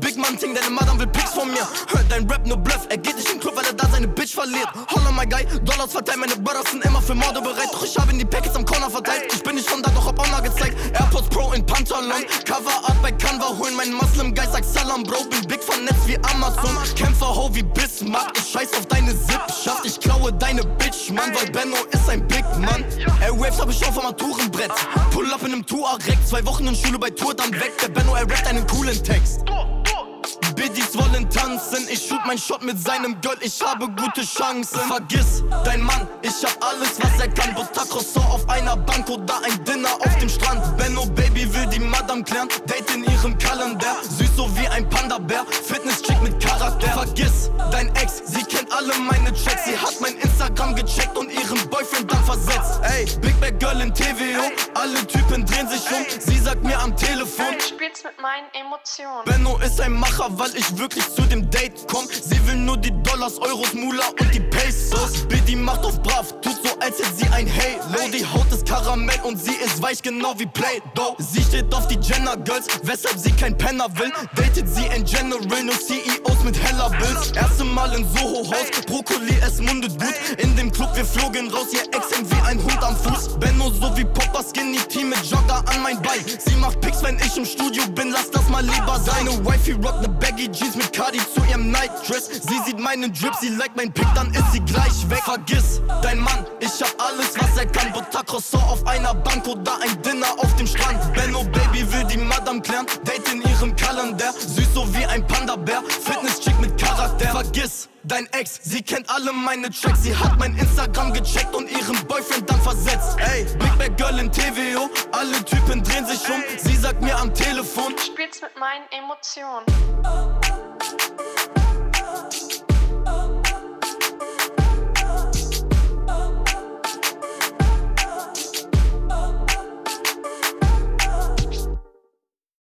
Big Man Ting, deine Madame will Pics von mir. Dein Rap nur Bluff, er geht nicht in den Club, weil er da seine Bitch verliert. Holla my guy, Dollars verteilt, meine Brothers sind immer für Morde bereit. Doch ich habe in die Packets am Corner verteilt. Ich bin nicht von da, doch hab Honor gezeigt. Airpods Pro in Pantalon, Cover Art bei Canva, holen meinen Muslim Guy, sag Salam Bro. Bin big vernetzt wie Amazon, Kämpfer ho wie Bismarck. Ich scheiß auf deine Sippschaft, ich klaue deine Bitch, Mann, weil Benno ist ein Big Mann. Airwaves hab ich auf am Arturenbrett, Pull up in nem Tuareg, 2 Wochen in Schule bei Tour, dann weg. Der Benno, er rappt einen coolen Text. Biddies wollen tanzen, ich shoot mein Shot mit seinem Girl, ich habe gute Chancen. Vergiss dein Mann, ich hab alles, was er kann. Butter Croissant auf einer Bank oder ein Dinner auf dem Strand. Benno Baby will die Madame klären, Date in ihrem Kalender. Süß so wie ein Panda-Bär, Fitness-Chick mit Charakter. Vergiss dein Ex, sie kennt alle meine Checks. Sie hat mein Instagram gecheckt und ihren Boyfriend dann versetzt. Ey, Big Bad Girl in TVO, alle Typen drehen sich um. Sie sagt mir am Telefon, du spielst mit meinen Emotionen. Benno ist ein Macher, weil ich wirklich zu dem Date komm. Sie will nur die Dollars, Euros, Mula und die Pesos. Biddy macht auf brav, tut so als hätte sie ein Halo. Die Haut ist Karamell und sie ist weich genau wie Play-Doh. Sie steht auf die Jenner Girls, weshalb sie kein Penner will. Datet sie in General, nur CEOs mit heller Bills. Erste Mal in Soho-Haus, Brokkoli, es mundet gut. In dem Club, wir flogen raus, ihr Ex hängt wie ein Hund am Fuß. Benno so wie Popper, Skinny Team mit Jogger an mein Bein. Sie macht Pics, wenn ich im Studio bin, lass das mal lieber sein. Eine Wifey rockt ne Baggy Jeans mit Cardi zu ihrem Nightdress. Sie sieht meinen Drip, sie liked mein Pick, dann ist sie gleich weg. Vergiss dein Mann, ich hab alles, was er kann. Butter Croissant auf einer Bank oder ein Dinner auf dem Strand. Benno Baby will die Madame klären, Date in ihrem Kalender. Süß so wie ein Panda-Bär, Fitness-Chick mit Charakter. Vergiss dein Ex, sie kennt alle meine Tracks. Sie hat mein Instagram gecheckt und ihren Boyfriend dann versetzt. Ey, Big Bad Girl in TVO, alle Typen drehen sich um. Sie sagt mir am Telefon, Du spielst mit meinen Emotionen.